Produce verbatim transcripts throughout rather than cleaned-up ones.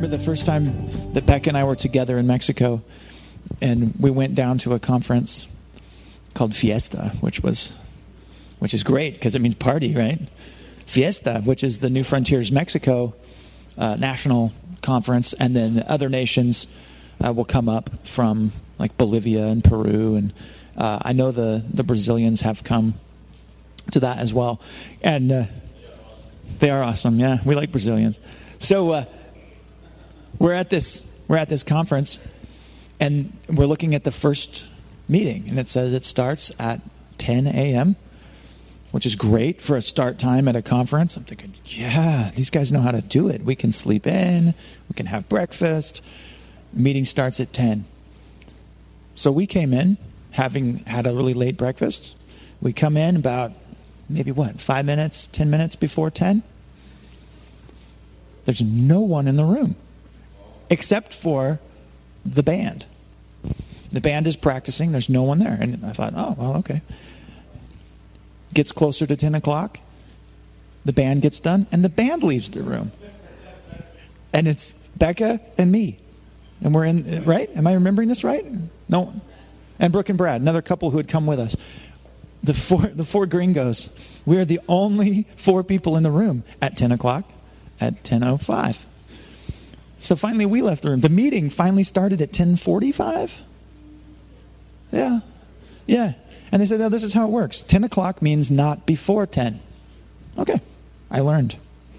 remember the first time that Becca and I were together in Mexico, and we went down to a conference called Fiesta, which was, which is great because it means party, right? Fiesta, which is the New Frontiers Mexico uh, national conference, and then other nations uh, will come up from like Bolivia and Peru, and uh, I know the the Brazilians have come to that as well, and uh, they are awesome. Yeah, we like Brazilians. So uh, we're at this we're at this conference, and we're looking at the first meeting, and it says it starts at ten a.m., which is great for a start time at a conference. I'm thinking, yeah, these guys know how to do it. We can sleep in, we can have breakfast. Meeting starts at ten. So we came in, having had a really late breakfast. We come in about maybe what, five minutes, ten minutes before ten. There's no one in the room except for the band. The band is practicing. There's no one there. And I thought, oh, well, okay. Gets closer to ten o'clock. The band gets done, and the band leaves the room. And it's Becca and me. And we're in, right? Am I remembering this right? No. And Brooke and Brad, another couple who had come with us. The four, the four gringos. We are the only four people in the room at ten o'clock, at ten oh five. So finally we left the room. The meeting finally started at ten forty-five. Yeah. Yeah. And they said, no, this is how it works. ten o'clock means not before ten. Okay. I learned.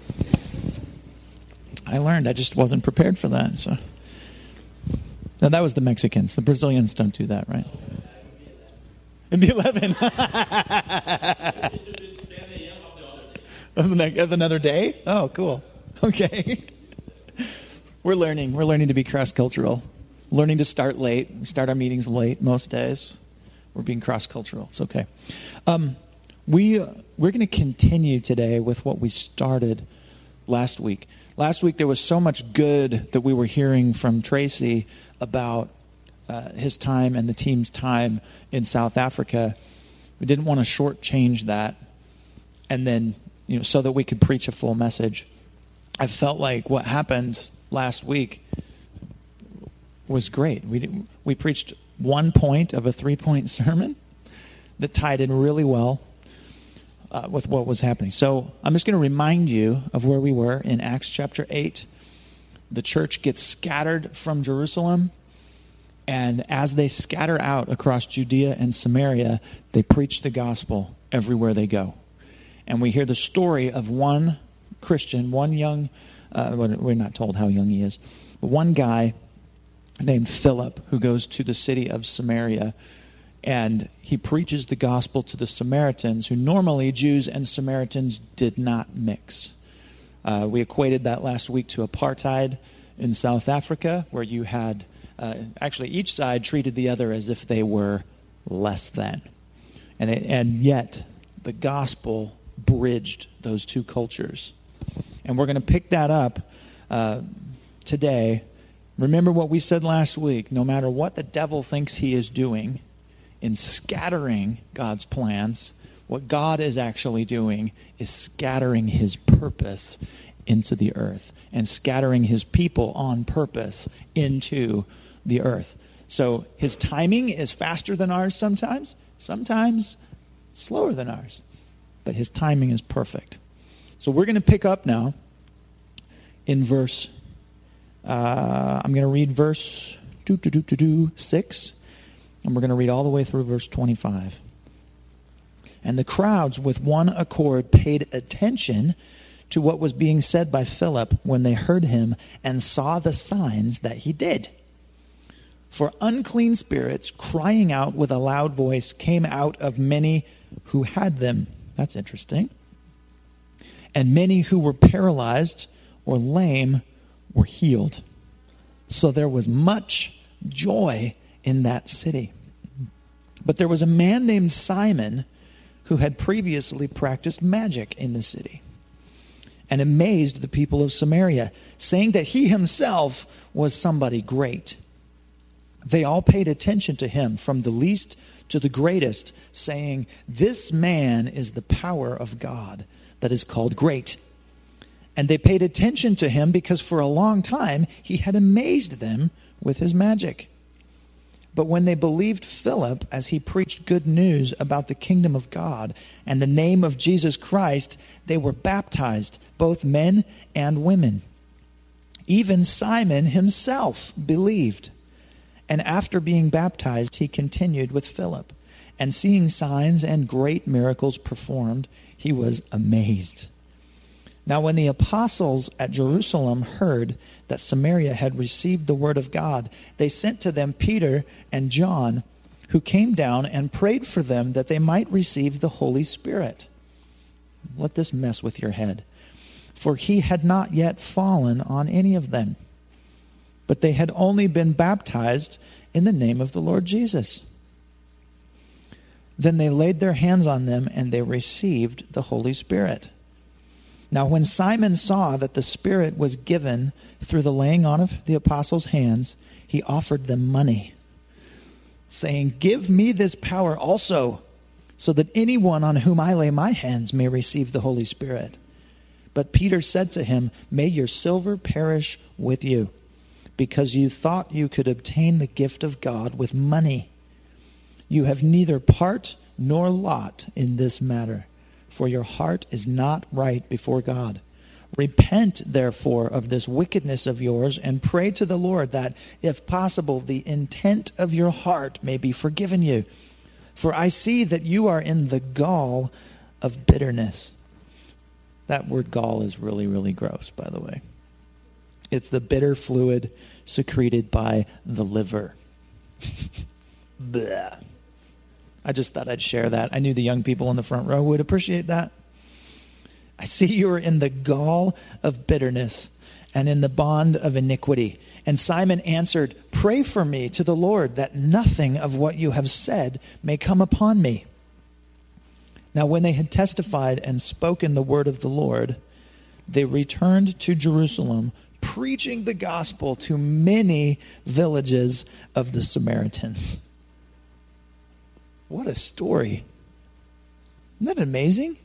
I learned. I just wasn't prepared for that. So, now that was the Mexicans. The Brazilians don't do that, right? It'd be eleven. Of another day? Oh, cool. Okay. We're learning. We're learning to be cross-cultural. Learning to start late. We start our meetings late most days. We're being cross-cultural. It's okay. Um, we, we're going to continue today with what we started last week. Last week there was so much good that we were hearing from Tracy about uh, his time and the team's time in South Africa. We didn't want to shortchange that, and then, you know, so that we could preach a full message. I felt like what happened last week was great. We we preached one point of a three-point sermon that tied in really well uh, with what was happening. So I'm just going to remind you of where we were in Acts chapter eight. The church gets scattered from Jerusalem, and as they scatter out across Judea and Samaria, they preach the gospel everywhere they go. And we hear the story of one Christian, one young, uh, we're not told how young he is, but one guy named Philip who goes to the city of Samaria, and he preaches the gospel to the Samaritans, who normally Jews and Samaritans did not mix. Uh, we equated that last week to apartheid in South Africa, where you had, uh, actually each side treated the other as if they were less than. And, it, and yet, the gospel bridged those two cultures. And we're going to pick that up uh, today. Remember what we said last week. No matter what the devil thinks he is doing in scattering God's plans, what God is actually doing is scattering his purpose into the earth and scattering his people on purpose into the earth. So his timing is faster than ours sometimes, sometimes slower than ours, but his timing is perfect. So we're going to pick up now in verse, uh, I'm going to read verse do, do, do, do, do, six, and we're going to read all the way through verse twenty-five. And the crowds with one accord paid attention to what was being said by Philip when they heard him and saw the signs that he did. For unclean spirits, crying out with a loud voice, came out of many who had them. That's interesting. And many who were paralyzed or lame were healed. So there was much joy in that city. But there was a man named Simon who had previously practiced magic in the city and amazed the people of Samaria, saying that he himself was somebody great. They all paid attention to him, from the least to the greatest, saying, "This man is the power of God that is called great." And they paid attention to him because for a long time he had amazed them with his magic. But when they believed Philip as he preached good news about the kingdom of God and the name of Jesus Christ, they were baptized, both men and women. Even Simon himself believed. And after being baptized, he continued with Philip. And seeing signs and great miracles performed, he was amazed. Now when the apostles at Jerusalem heard that Samaria had received the word of God, they sent to them Peter and John, who came down and prayed for them that they might receive the Holy Spirit. Let this mess with your head. For he had not yet fallen on any of them, but they had only been baptized in the name of the Lord Jesus. Then they laid their hands on them, and they received the Holy Spirit. Now when Simon saw that the Spirit was given through the laying on of the apostles' hands, he offered them money, saying, "Give me this power also, so that anyone on whom I lay my hands may receive the Holy Spirit." But Peter said to him, "May your silver perish with you, because you thought you could obtain the gift of God with money. You have neither part nor lot in this matter, for your heart is not right before God. Repent, therefore, of this wickedness of yours, and pray to the Lord that, if possible, the intent of your heart may be forgiven you. For I see that you are in the gall of bitterness." That word gall is really, really gross, by the way. It's the bitter fluid secreted by the liver. Bleh. I just thought I'd share that. I knew the young people in the front row would appreciate that. I see you are in the gall of bitterness and in the bond of iniquity. And Simon answered, "Pray for me to the Lord that nothing of what you have said may come upon me." Now when they had testified and spoken the word of the Lord, they returned to Jerusalem, preaching the gospel to many villages of the Samaritans. What a story. Isn't that amazing?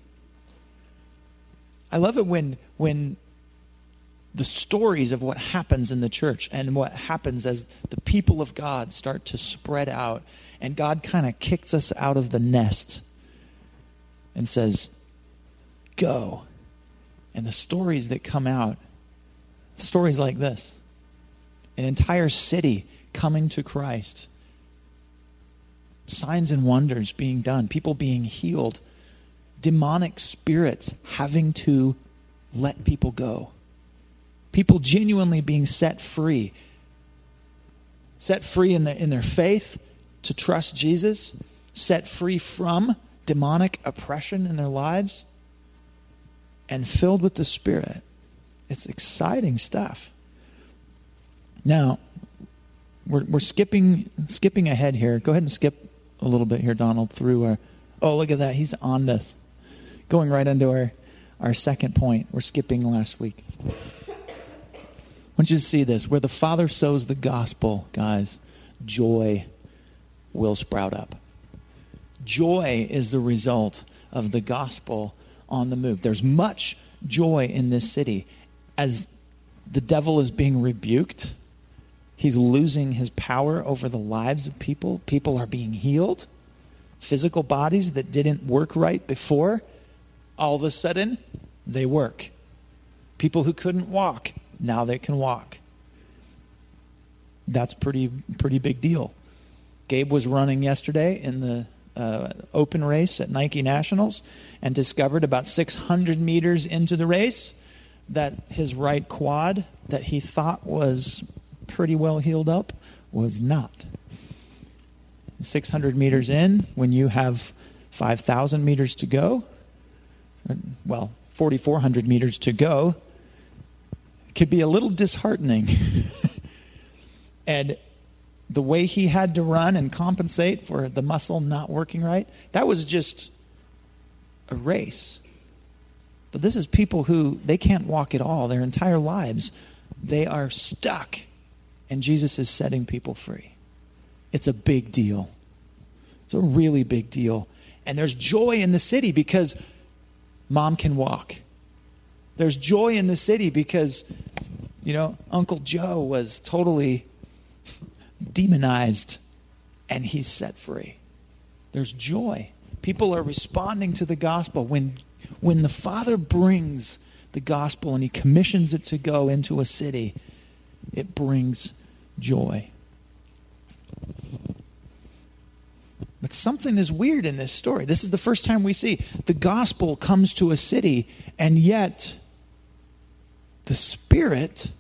I love it when when the stories of what happens in the church and what happens as the people of God start to spread out, and God kind of kicks us out of the nest and says, "Go." And the stories that come out, stories like this, an entire city coming to Christ, signs and wonders being done, people being healed, demonic spirits having to let people go, people genuinely being set free, set free in their, in their faith to trust Jesus, set free from demonic oppression in their lives, and filled with the Spirit. It's exciting stuff. Now, we're, we're skipping skipping ahead here. Go ahead and skip a little bit here, Donald, through our... Oh, look at that. He's on this. Going right into our, our second point. We're skipping last week. I want you to see this. Where the Father sows the gospel, guys, joy will sprout up. Joy is the result of the gospel on the move. There's much joy in this city. As the devil is being rebuked, he's losing his power over the lives of people. People are being healed. Physical bodies that didn't work right before, all of a sudden, they work. People who couldn't walk, now they can walk. That's pretty pretty big deal. Gabe was running yesterday in the uh, open race at Nike Nationals and discovered about six hundred meters into the race that his right quad that he thought was pretty well healed up was not. six hundred meters in, when you have five thousand meters to go, well, forty-four hundred meters to go, could be a little disheartening. And the way he had to run and compensate for the muscle not working right, that was just a race. But this is people who, they can't walk at all their entire lives. They are stuck, and Jesus is setting people free. It's a big deal. It's a really big deal. And there's joy in the city because mom can walk. There's joy in the city because, you know, Uncle Joe was totally demonized and he's set free. There's joy. People are responding to the gospel. When, when the Father brings the gospel and he commissions it to go into a city, it brings joy. But something is weird in this story. This is the first time we see the gospel comes to a city, and yet the Spirit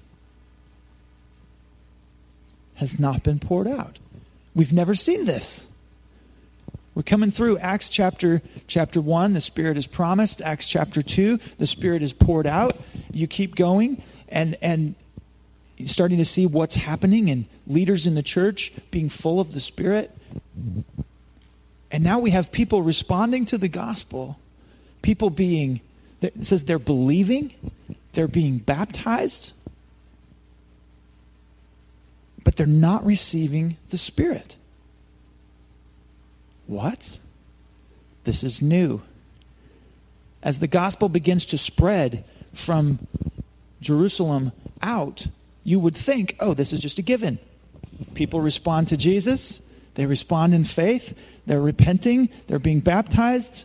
has not been poured out. We've never seen this. We're coming through Acts chapter chapter one, the Spirit is promised. Acts chapter two, the Spirit is poured out. You keep going, and and you're starting to see what's happening, and leaders in the church being full of the Spirit. And now we have people responding to the gospel, people being, it says they're believing, they're being baptized, but they're not receiving the Spirit. What? This is new. As the gospel begins to spread from Jerusalem out, you would think, oh, this is just a given. People respond to Jesus. They respond in faith. They're repenting. They're being baptized.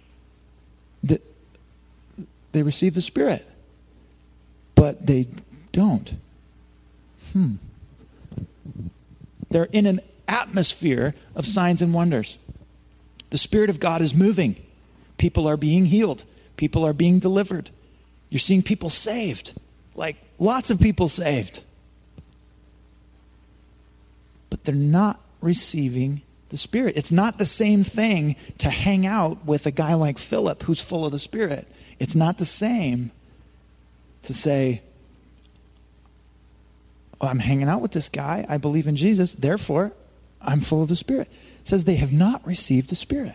They receive the Spirit. But they don't. Hmm. They're in an atmosphere of signs and wonders. The Spirit of God is moving. People are being healed. People are being delivered. You're seeing people saved. Like lots of people saved. But they're not receiving the Spirit. It's not the same thing to hang out with a guy like Philip who's full of the Spirit. It's not the same to say, oh, I'm hanging out with this guy. I believe in Jesus. Therefore, I'm full of the Spirit. It says they have not received the Spirit.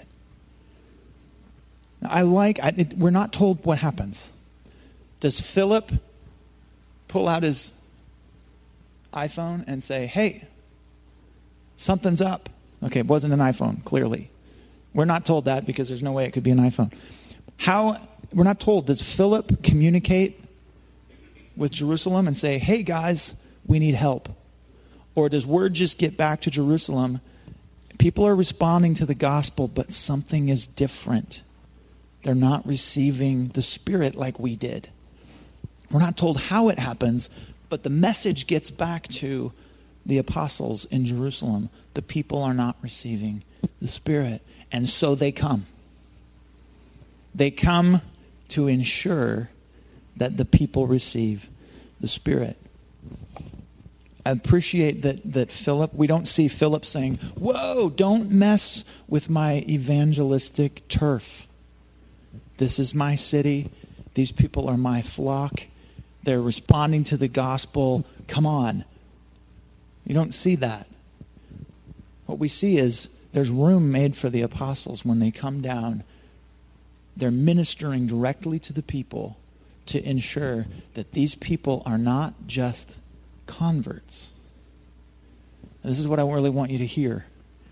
Now, I like, I, it, we're not told what happens. Does Philip pull out his iPhone and say, hey, something's up? Okay, it wasn't an iPhone, clearly. We're not told that because there's no way it could be an iPhone. How, we're not told, does Philip communicate with Jerusalem and say, hey guys, we need help? Or does word just get back to Jerusalem? People are responding to the gospel, but something is different. They're not receiving the Spirit like we did. We're not told how it happens, but the message gets back to the apostles in Jerusalem. The people are not receiving the Spirit. And so they come. They come to ensure that the people receive the Spirit. I appreciate that, that Philip, we don't see Philip saying, whoa, don't mess with my evangelistic turf. This is my city. These people are my flock. They're responding to the gospel. Come on. You don't see that. What we see is there's room made for the apostles when they come down. They're ministering directly to the people to ensure that these people are not just converts. This is what I really want you to hear.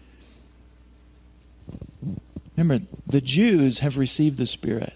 Remember, the Jews have received the Spirit.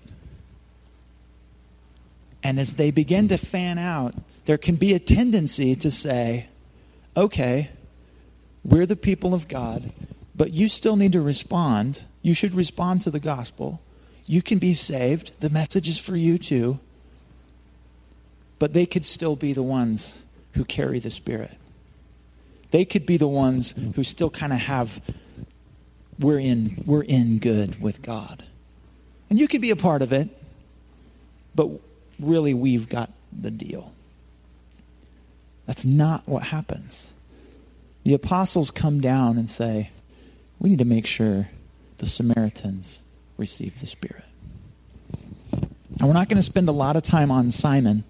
And as they begin to fan out, there can be a tendency to say, okay, we're the people of God, but you still need to respond. You should respond to the gospel. You can be saved. The message is for you too. But they could still be the ones who carry the Spirit. They could be the ones who still kind of have, we're in, we're in good with God. And you could be a part of it, but really we've got the deal. That's not what happens. The apostles come down and say, we need to make sure the Samaritans receive the Spirit. And we're not going to spend a lot of time on Simon.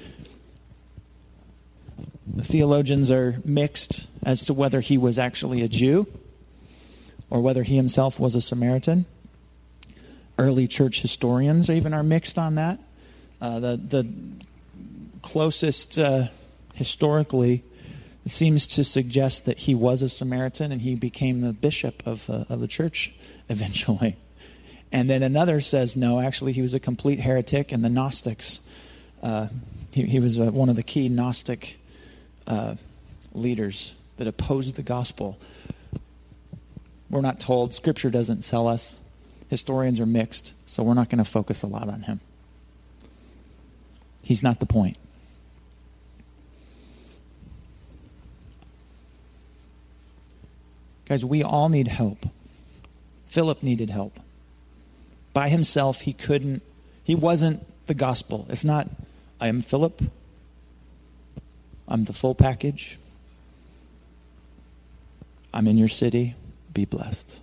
The theologians are mixed as to whether he was actually a Jew or whether he himself was a Samaritan. Early church historians even are mixed on that. Uh, the, the closest uh, historically seems to suggest that he was a Samaritan and he became the bishop of, uh, of the church eventually. And then another says, no, actually he was a complete heretic, and the Gnostics Uh, he, he was uh, one of the key Gnostic uh, leaders that opposed the gospel. We're not told. Scripture doesn't sell us. Historians are mixed, so we're not going to focus a lot on him. He's not the point. Guys, we all need help. Philip needed help. By himself, he couldn't, he wasn't the gospel. It's not, I am Philip. I'm the full package. I'm in your city. Be blessed.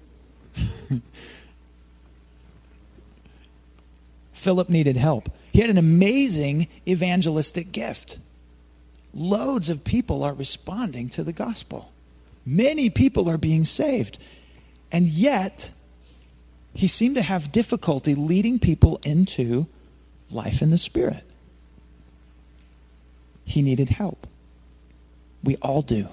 Philip needed help. He had an amazing evangelistic gift. Loads of people are responding to the gospel. Many people are being saved. And yet, he seemed to have difficulty leading people into life in the Spirit. He needed help. We all do.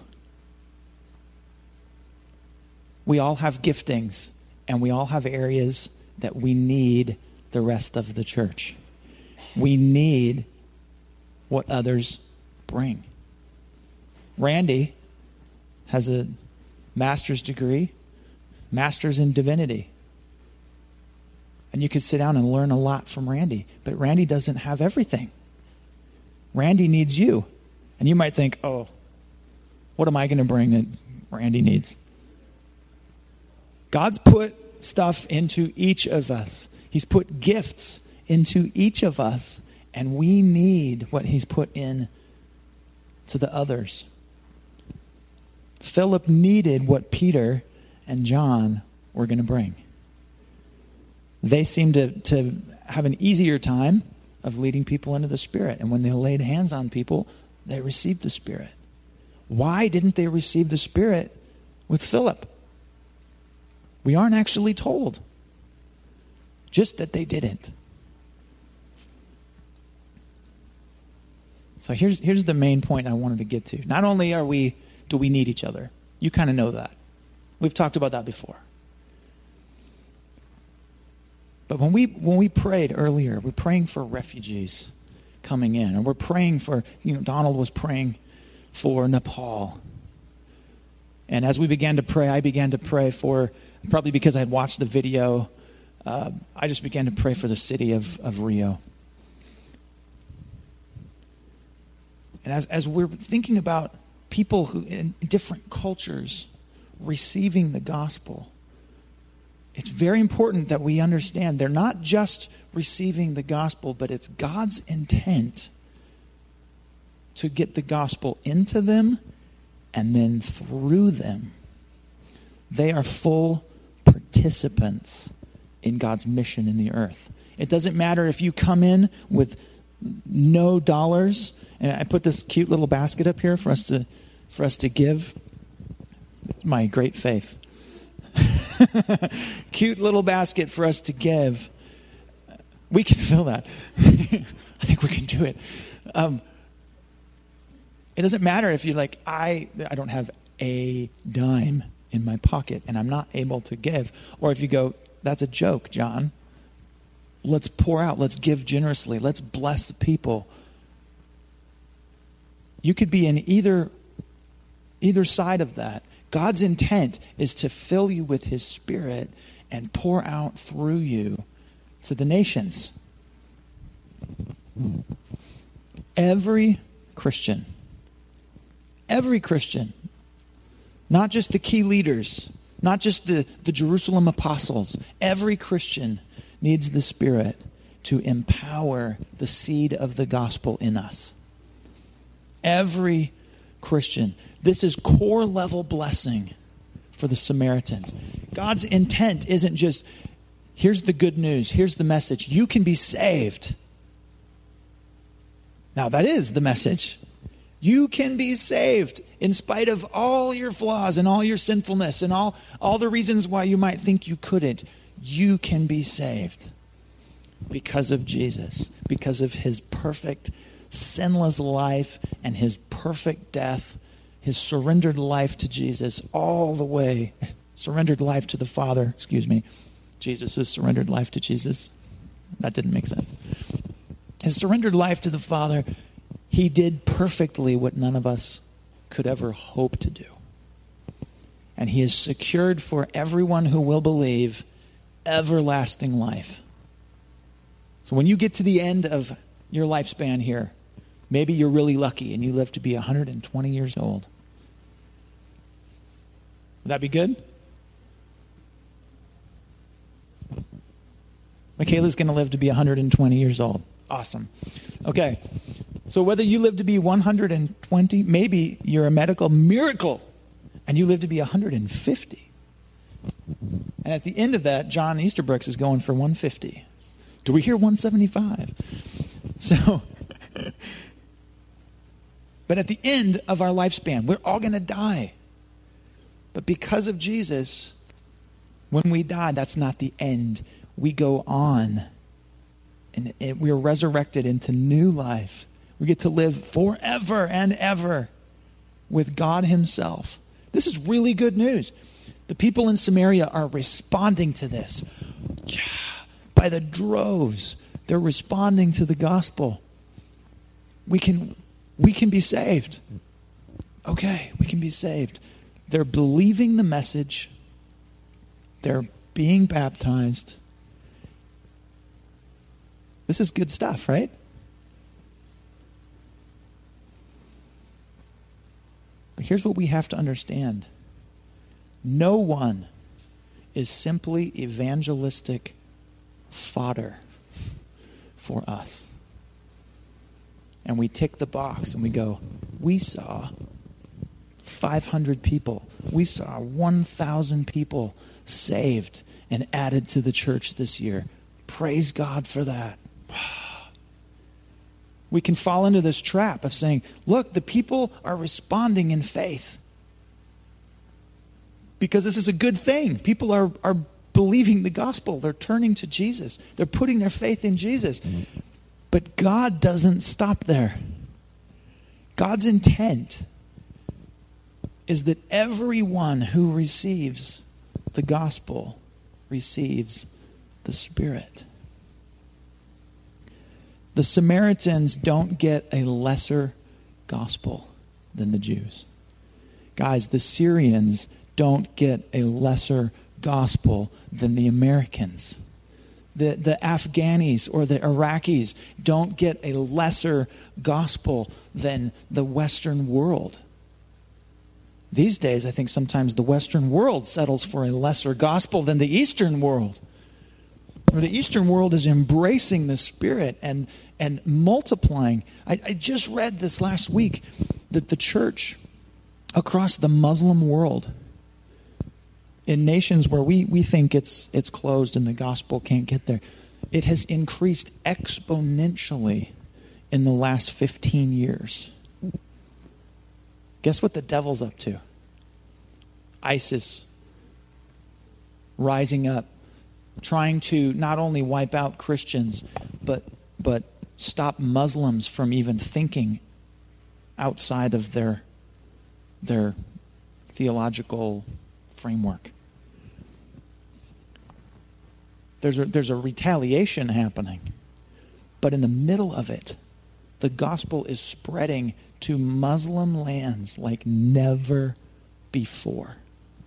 We all have giftings, and we all have areas that we need the rest of the church. We need what others bring. Randy has a master's degree, master's in divinity. And you could sit down and learn a lot from Randy, but Randy doesn't have everything. Randy needs you. And you might think, oh, what am I going to bring that Randy needs? God's put stuff into each of us. He's put gifts into each of us, and we need what he's put in to the others. Philip needed what Peter and John were going to bring. They seemed to, to have an easier time of leading people into the Spirit. And when they laid hands on people, they received the Spirit. Why didn't they receive the Spirit with Philip? We aren't actually told. Just that they didn't. So here's here's the main point I wanted to get to. Not only are we do we need each other. You kind of know that. We've talked about that before. But when we when we prayed earlier, we're praying for refugees coming in, and we're praying for, you know, Donald was praying for Nepal. And as we began to pray, I began to pray for, probably because I had watched the video, uh, I just began to pray for the city of, of Rio. And as, as we're thinking about people who in different cultures receiving the gospel, it's very important that we understand they're not just receiving the gospel, but it's God's intent to get the gospel into them and then through them. They are full participants in God's mission in the earth. It doesn't matter if you come in with no dollars. And I put this cute little basket up here for us to for us to give. My great faith. Cute little basket for us to give. We can fill that. I think we can do it. Um, it doesn't matter if you're like, I, I don't have a dime in my pocket and I'm not able to give. Or if you go, that's a joke, John. Let's pour out. Let's give generously. Let's bless the people. You could be in either, either side of that. God's intent is to fill you with his Spirit and pour out through you to the nations. Every Christian, every Christian, not just the key leaders, not just the, the Jerusalem apostles, every Christian needs the Spirit to empower the seed of the gospel in us. Every Christian. This is core level blessing for the Samaritans. God's intent isn't just, here's the good news, here's the message, you can be saved. Now that is the message. You can be saved in spite of all your flaws and all your sinfulness and all, all the reasons why you might think you couldn't. You can be saved because of Jesus, because of his perfect, sinless life and his perfect death, his surrendered life to Jesus all the way, surrendered life to the Father, excuse me, Jesus' surrendered life to Jesus. That didn't make sense. his surrendered life to the Father, he did perfectly what none of us could ever hope to do. And he has secured for everyone who will believe everlasting life. So when you get to the end of your lifespan here, maybe you're really lucky and you live to be one hundred twenty years old. Would that be good? Michaela's going to live to be one hundred twenty years old. Awesome. Okay. So whether you live to be one hundred twenty, maybe you're a medical miracle and you live to be one hundred fifty. And at the end of that, John Easterbrooks is going for one hundred fifty. Do we hear one hundred seventy-five? So, but at the end of our lifespan, we're all going to die. But because of Jesus, when we die, that's not the end. We go on, and it, we're resurrected into new life. We get to live forever and ever with God himself. This is really good news. The people in Samaria are responding to this. Yeah, by the droves, they're responding to the gospel. We can, we can be saved. Okay, we can be saved. They're believing the message. They're being baptized. This is good stuff, right? But here's what we have to understand. No one is simply evangelistic fodder for us. And we tick the box and we go, we saw five hundred people. We saw one thousand people saved and added to the church this year. Praise God for that. We can fall into this trap of saying, look, the people are responding in faith. Because this is a good thing. People are, are believing the gospel. They're turning to Jesus. They're putting their faith in Jesus. Mm-hmm. But God doesn't stop there. God's intent is that everyone who receives the gospel receives the Spirit. The Samaritans don't get a lesser gospel than the Jews. Guys, the Syrians don't get a lesser gospel than the Americans. The, the Afghanis or the Iraqis don't get a lesser gospel than the Western world. These days, I think sometimes the Western world settles for a lesser gospel than the Eastern world. Where the Eastern world is embracing the Spirit and, and multiplying. I, I just read this last week that the church across the Muslim world, in nations where we, we think it's it's closed and the gospel can't get there, it has increased exponentially in the last fifteen years. Guess what the devil's up to? ISIS rising up, trying to not only wipe out Christians, but but stop Muslims from even thinking outside of their their theological framework. There's a, there's a retaliation happening. But in the middle of it, the gospel is spreading to Muslim lands like never before.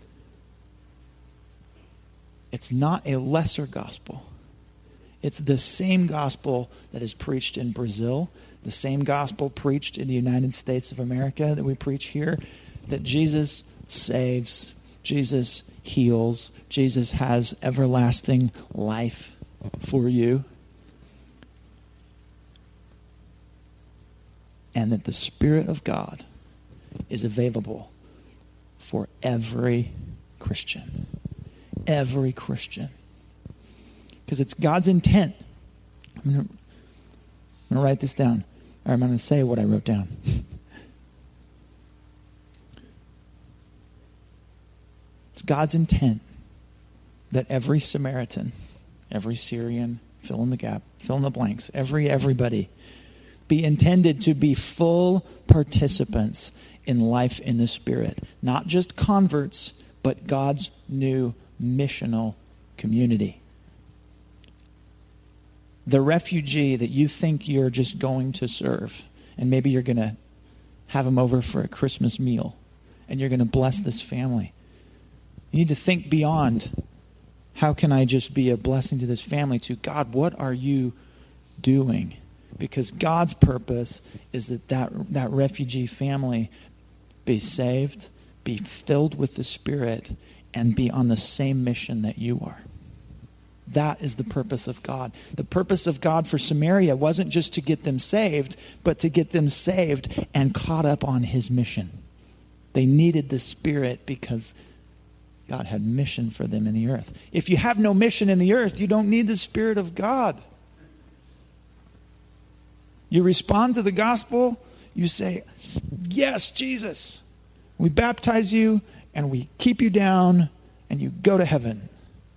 It's not a lesser gospel. It's the same gospel that is preached in Brazil, the same gospel preached in the United States of America that we preach here, that Jesus saves, Jesus heals, Jesus has everlasting life for you. And that the Spirit of God is available for every Christian. Every Christian. Because it's God's intent. I'm going to write this down. Or I'm going to say what I wrote down. It's God's intent that every Samaritan, every Syrian, fill in the gap, fill in the blanks, every everybody, be intended to be full participants in life in the Spirit. Not just converts, but God's new missional community. the refugee that you think you're just going to serve, and maybe you're going to have them over for a Christmas meal, and you're going to bless this family. You need to think beyond, how can I just be a blessing to this family, to God, what are you doing? Because God's purpose is that that, that refugee family be saved, be filled with the Spirit, and be on the same mission that you are. That is the purpose of God. The purpose of God for Samaria wasn't just to get them saved, but to get them saved and caught up on his mission. They needed the Spirit because God had mission for them in the earth. If you have no mission in the earth, you don't need the Spirit of God. You respond to the gospel, you say, yes, Jesus. We baptize you and we keep you down and you go to heaven.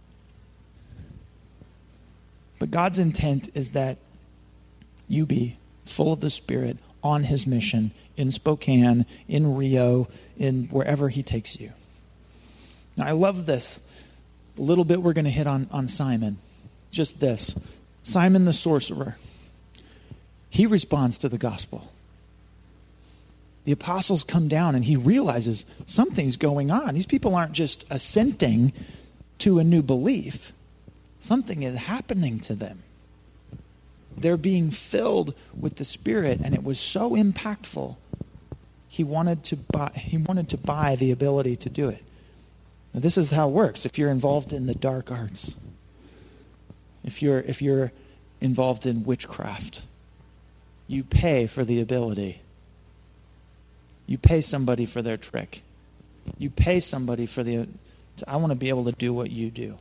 But God's intent is that you be full of the Spirit on his mission in Spokane, in Rio, in wherever he takes you. Now, I love this. A little bit we're going to hit on, on Simon. Just this. Simon the sorcerer. He responds to the gospel. The apostles come down and he realizes something's going on. These people aren't just assenting to a new belief. Something is happening to them. They're being filled with the Spirit, and it was so impactful. He wanted to buy, he wanted to buy the ability to do it. Now, this is how it works. If you're involved in the dark arts, if you're if you're involved in witchcraft, you pay for the ability. You pay somebody for their trick. You pay somebody for the. I want to be able to do what you do.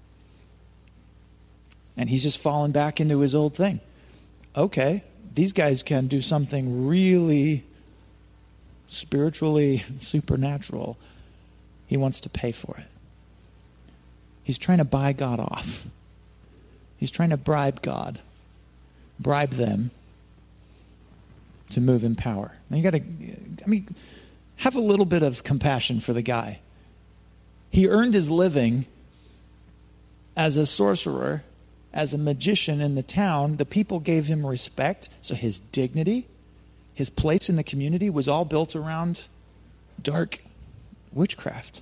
And he's just fallen back into his old thing. Okay, these guys can do something really spiritually supernatural. He wants to pay for it. He's trying to buy God off. He's trying to bribe God, bribe them to move in power. Now you got to, I mean, have a little bit of compassion for the guy. He earned his living as a sorcerer, as a magician in the town. The people gave him respect, so his dignity, his place in the community was all built around dark witchcraft.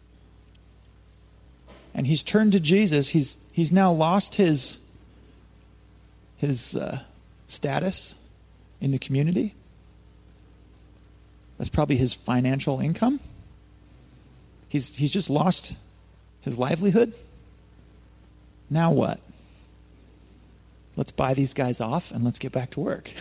And he's turned to Jesus. He's he's now lost his his uh, status in the community. That's probably his financial income. He's he's just lost his livelihood. Now what? Let's buy these guys off and let's get back to work.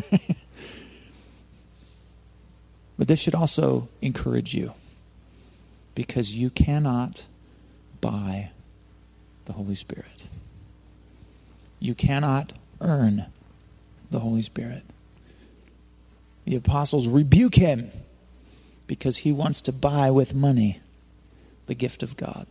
But this should also encourage you, because you cannot buy the Holy Spirit. You cannot earn the Holy Spirit. The apostles rebuke him because he wants to buy with money the gift of God.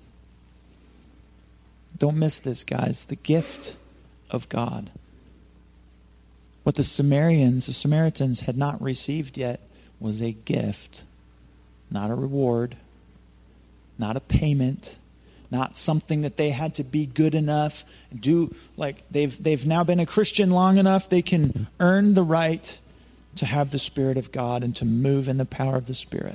Don't miss this, guys. The gift of God. What the Samaritans, the Samaritans had not received yet was a gift, not a reward, not a payment, not something that they had to be good enough, do like they've they've now been a Christian long enough they can earn the right to have the Spirit of God and to move in the power of the Spirit.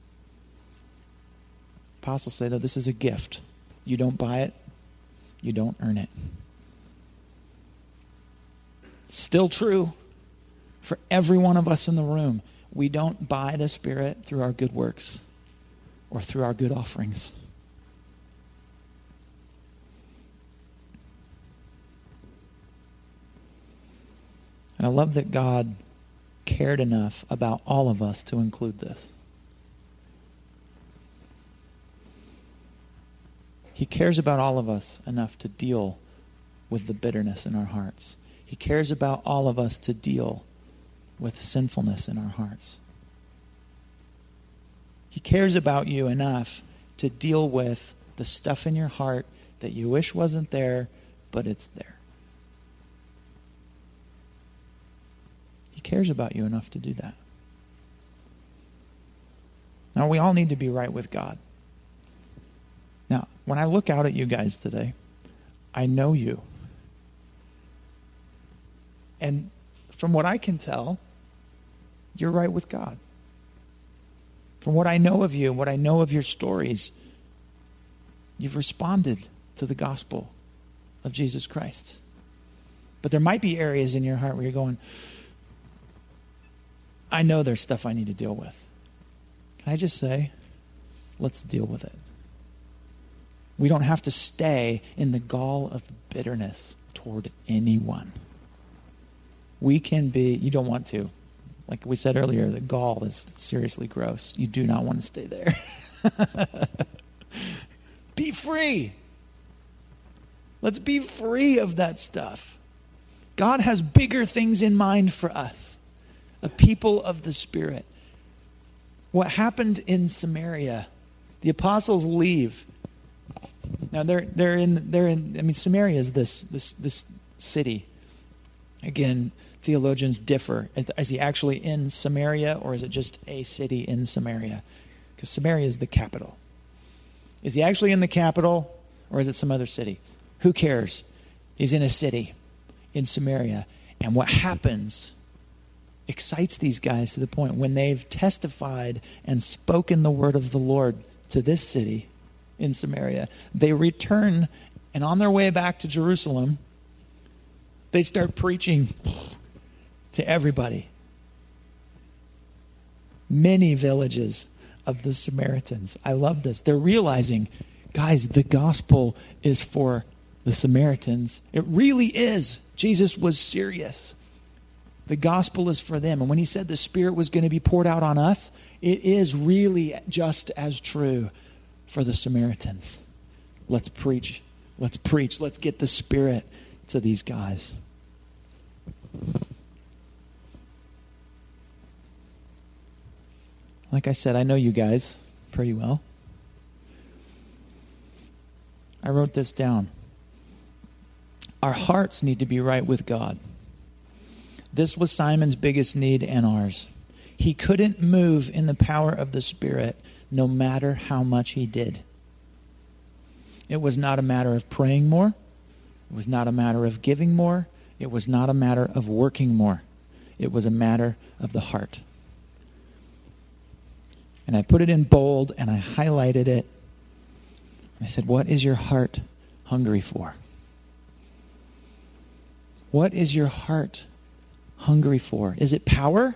Apostles say, though, this is a gift. You don't buy it, you don't earn it. Still true for every one of us in the room. We don't buy the Spirit through our good works or through our good offerings. And I love that God cared enough about all of us to include this. He cares about all of us enough to deal with the bitterness in our hearts. He cares about all of us to deal with sinfulness in our hearts. He cares about you enough to deal with the stuff in your heart that you wish wasn't there, but it's there. He cares about you enough to do that. Now, we all need to be right with God. Now, when I look out at you guys today, I know you. And from what I can tell, you're right with God. From what I know of you and what I know of your stories, you've responded to the gospel of Jesus Christ. But there might be areas in your heart where you're going, I know there's stuff I need to deal with. Can I just say, let's deal with it. We don't have to stay in the gall of bitterness toward anyone. We can be, you don't want to. Like we said earlier, the gall is seriously gross. You do not want to stay there. Be free. Let's be free of that stuff. God has bigger things in mind for us. A people of the Spirit. What happened in Samaria, the apostles leave. Now they're they're in they're in I mean Samaria is this this this city. Again, theologians differ. Is he actually in Samaria, or is it just a city in Samaria? Because Samaria is the capital. Is he actually in the capital, or is it some other city? Who cares? He's in a city in Samaria. And what happens excites these guys to the point when they've testified and spoken the word of the Lord to this city in Samaria, they return, and on their way back to Jerusalem, they start preaching to everybody. Many villages of the Samaritans. I love this. They're realizing, guys, the gospel is for the Samaritans. It really is. Jesus was serious. The gospel is for them. And when he said the Spirit was going to be poured out on us, it is really just as true for the Samaritans. Let's preach. Let's preach. Let's get the Spirit to these guys. Like I said, I know you guys pretty well. I wrote this down. Our hearts need to be right with God. This was Simon's biggest need and ours. He couldn't move in the power of the Spirit no matter how much he did. It was not a matter of praying more. It was not a matter of giving more. It was not a matter of working more. It was a matter of the heart. And I put it in bold and I highlighted it. I said, what is your heart hungry for? What is your heart hungry for? Is it power?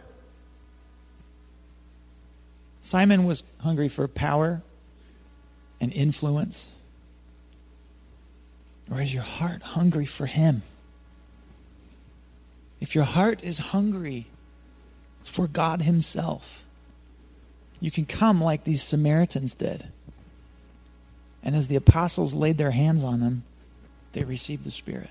Simon was hungry for power and influence. Or is your heart hungry for him? If your heart is hungry for God himself, you can come like these Samaritans did. And as the apostles laid their hands on them, they received the Spirit.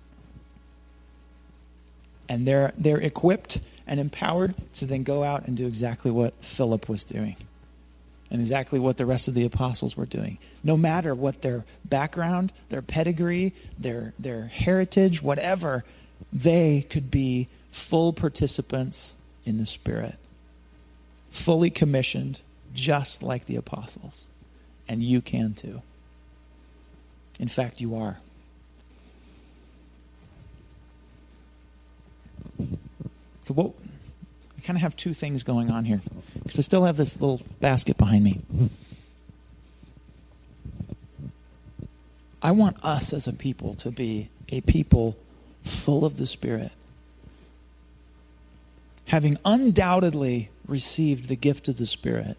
And they're they're equipped and empowered to then go out and do exactly what Philip was doing. And exactly what the rest of the apostles were doing. No matter what their background, their pedigree, their their heritage, whatever, they could be full participants in the Spirit. Fully commissioned, just like the apostles. And you can too. In fact, you are. So what, I kind of have two things going on here. Because I still have this little basket behind me. I want us as a people to be a people full of the Spirit. Having undoubtedly received the gift of the Spirit.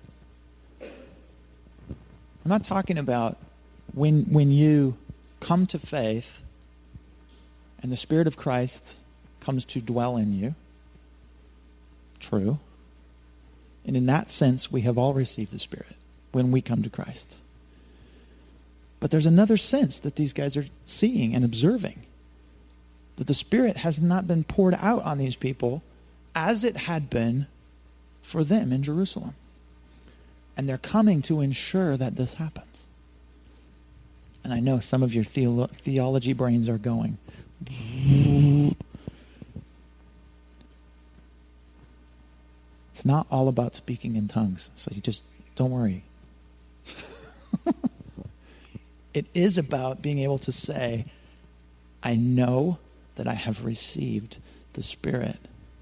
I'm not talking about when when you come to faith and the Spirit of Christ comes to dwell in you. True. And in that sense, we have all received the Spirit when we come to Christ. But there's another sense that these guys are seeing and observing. That the Spirit has not been poured out on these people as it had been for them in Jerusalem. And they're coming to ensure that this happens. And I know some of your theolo- theology brains are going. It's not all about speaking in tongues, so you just don't worry. It is about being able to say, I know that I have received the Spirit.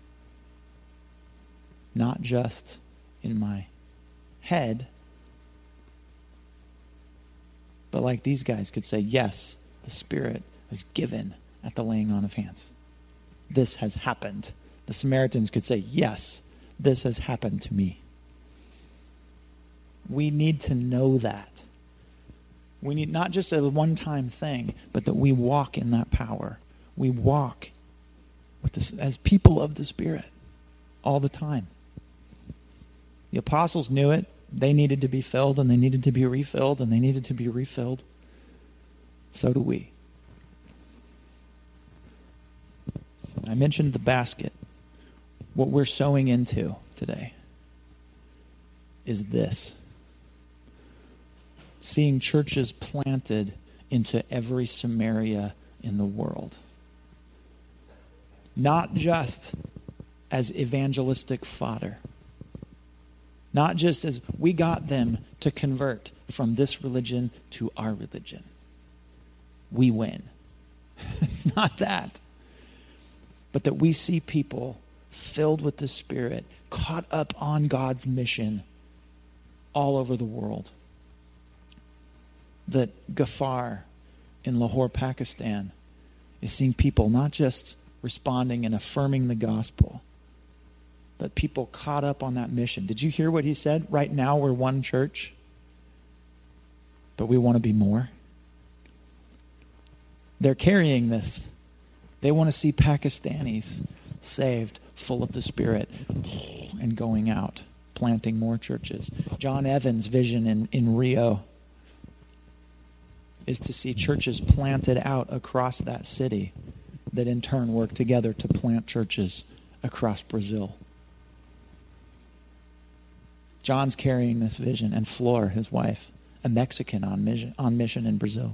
Not just in my head, but like these guys could say, yes, the Spirit is given at the laying on of hands. This has happened. The Samaritans could say, yes, this has happened to me. We need to know that. We need not just a one-time thing, but that we walk in that power. We walk with this, as people of the Spirit all the time. The apostles knew it. They needed to be filled, and they needed to be refilled, and they needed to be refilled. So do we. I mentioned the basket. What we're sowing into today is this. Seeing churches planted into every Samaria in the world. Not just as evangelistic fodder. Not just as we got them to convert from this religion to our religion. We win. It's not that. But that we see people filled with the Spirit, caught up on God's mission all over the world. That Ghaffar in Lahore, Pakistan is seeing people not just responding and affirming the gospel, but people caught up on that mission. Did you hear what he said? Right now we're one church, but we want to be more. They're carrying this. They want to see Pakistanis saved, full of the Spirit, and going out, planting more churches. John Evans' vision in, in Rio is to see churches planted out across that city that in turn work together to plant churches across Brazil. John's carrying this vision, and Flor, his wife, a Mexican on mission, on mission in Brazil.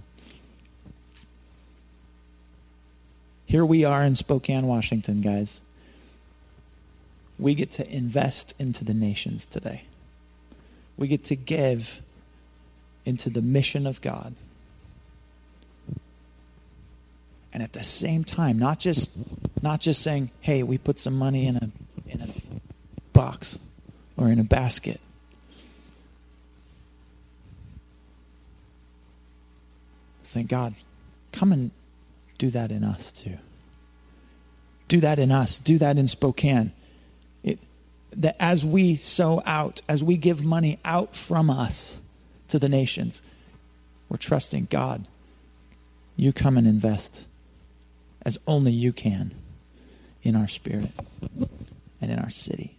Here we are in Spokane, Washington, guys. We get to invest into the nations today. We get to give into the mission of God. And at the same time, not just not just saying, hey, we put some money in a in a box or in a basket. Saying, God, come and do that in us too. Do that in us. Do that in Spokane. It, that as we sow out, as we give money out from us to the nations, we're trusting God. You come and invest as only you can in our spirit and in our city.